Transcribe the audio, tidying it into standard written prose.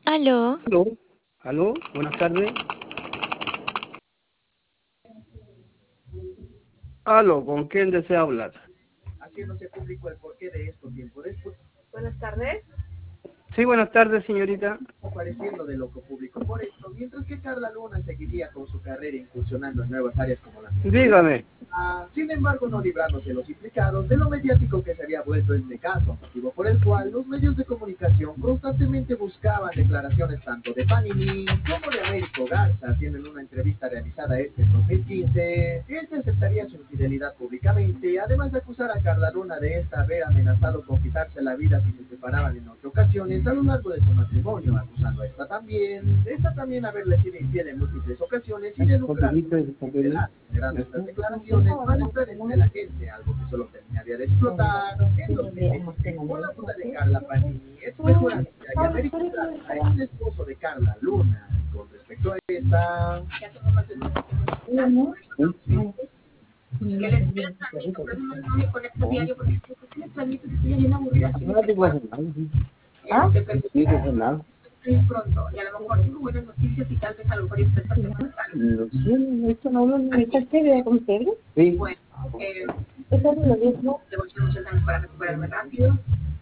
Aló, Aló, aló, buenas tardes. Aló, ¿con quién desea hablar? Haciéndose público el porqué de esto tiempo después. Buenas tardes. Sí, buenas tardes, señorita. Apareciendo de loco público por esto, mientras que Carla Luna seguiría con su carrera incursionando en nuevas áreas como la seguridad. Dígame. Sin embargo, no librándose los implicados de lo mediático que se había vuelto este caso, motivo por el cual los medios de comunicación constantemente buscaban declaraciones tanto de Panini como de Américo Garza, haciendo en una entrevista realizada en 2015 que este aceptaría su infidelidad públicamente, además de acusar a Carla Luna de esta haber amenazado con quitarse la vida si se separaban en 8 ocasiones a lo largo de su matrimonio, acusando a esta también haberle sido infiel en múltiples ocasiones y de lucrarse generando estas declaraciones malestar entre la gente, algo que solo terminaría de explotar en 2020 con la boda de Carla Panini, ex mejor amiga y Américo Garza, ex esposo de Carla Luna. Con respecto a esta, ya tengo más de 2 que les transmito, por eso no me conecto diario, porque ¿por qué les transmito si estoy bien aburrida? Así te permito pronto, y a lo mejor tengo buenas noticias y tal vez a lo mejor esta semana salgo. Esto no hablo de esta serie con Pedro. Sí. Bueno, Eso es lo mismo. le voy a echar muchas ganas para recuperarme rápido.